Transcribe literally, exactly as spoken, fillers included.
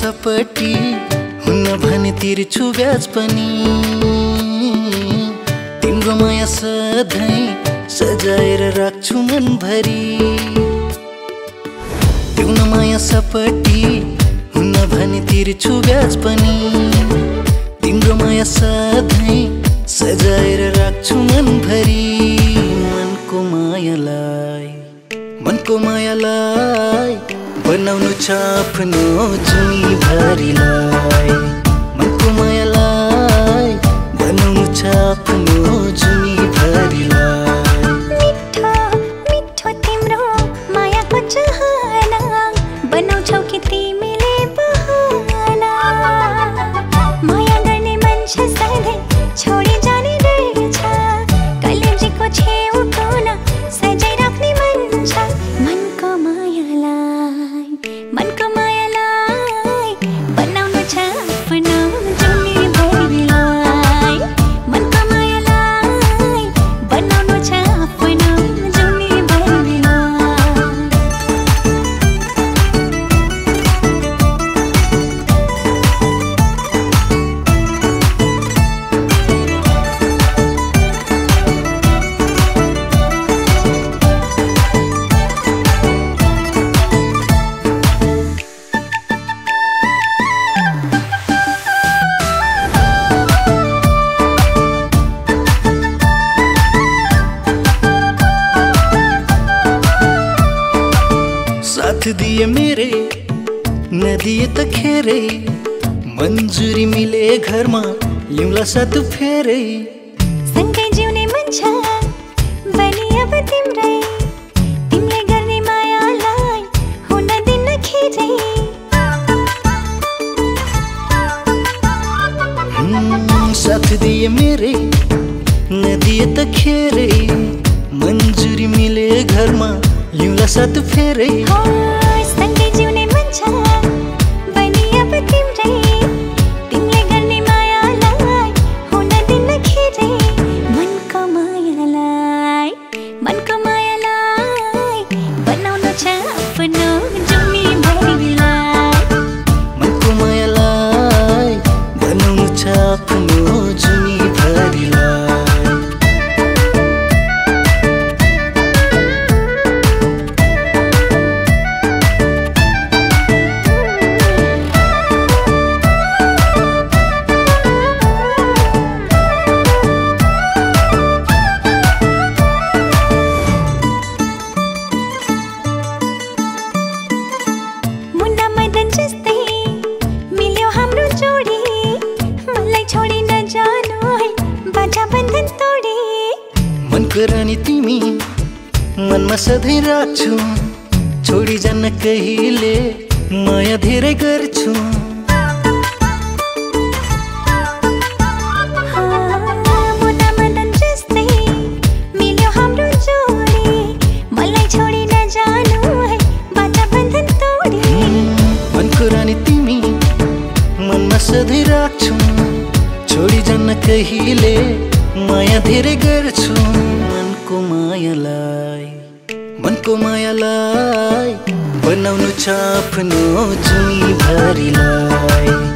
सपटी हुन्न भने तिर्छु ब्याज पनि। तिम्रो माया सधैँ सजाएर राख्छु मनभरि। तिम्रो माया सपटी हुन्न भने तिर्छु ब्याज पनि। तिम्रो माया सधैँ सजाएर राख्छु मनभरि। मनको मायालाई मनको मायालाई बनाउनु छ आफ्नो जुनीभरिलाई। मनको मायालाई बनाउनु छ आफ्नो जुनीभरिलाई। मिठो मिठो तिम्रो मायाको चाहना बनाउँछौ कि तिमीले बहाना। माया गर्ने मान्छे सधैँ छोडी जाने डर छ। कलेजीको छेउ कोना सजाइराख्ने मन छ। मनको मायालाई मनको मायालाई बनाउनु छ आफ्नो जुनीभरिलाई। मनको मायालाई बनाउनु छ आफ्नो जुनीभरिलाई। साथ दिए मेरे न दिए त खेरे। मन्जुरी मिले घरमा ल्याउला सात फेरे। सँगै जिउने मन छ बनी अब तिम्रै। तिमीले गर्ने मायालाई हुन दिन्न खेरै। हम्म, साथ दिए मेरे न दिए त खेरे। मन्जुरी मिले घरमा ल्याउला सात फेरे। हो सँगै जिउने मन छ बनी अब तिम्रै। तिमीले गर्ने मायालाई हुन दिन्न खेरै। मनको मायालाई मनको मायालाई बनाउनु छ आफ्नो जुनीभरिलाई। मनको मायालाई बनाउनु छ आफ्नो जुनीभरिलाई। मुन्ना मदन जस्तै मिल्यो हाम्रो जोडी। मलाई छोडी नजानु है बाजा बन्धन तोडी। मनको रानी तिमी मनमा सधैँ राख्छु। छोडी जान्न कहिले माया धेरै गर्छु। मुन्ना मदन जस्तै मिल्यो हाम्रो जोडी। मलाई छोडी नजानु है बाजा बन्धन तोडी। मनको रानी तिमी मनमा सधैँ राख्छु। छोडी जान्न कहिले माया धेरै गर्छु। मनको मायालाई मनको मायालाई बनाउनु छ आफ्नो जुनीभरिलाई।